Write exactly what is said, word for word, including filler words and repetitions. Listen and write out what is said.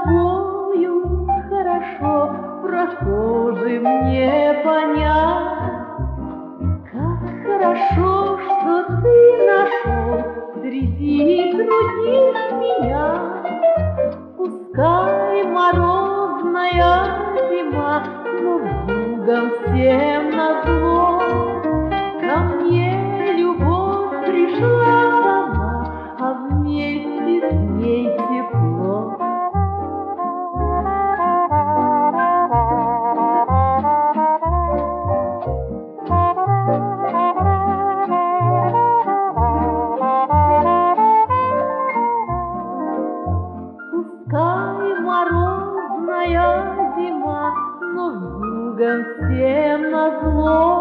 тобою хорошо прохожим не понять. Как хорошо, что ты нашел среди других меня. Пускай морозная зима, но вьюгом всем назло. Ко мне любовь пришла сама, а вместе с ней тепло. Пускай морозная зима, но вьюгом всем назло.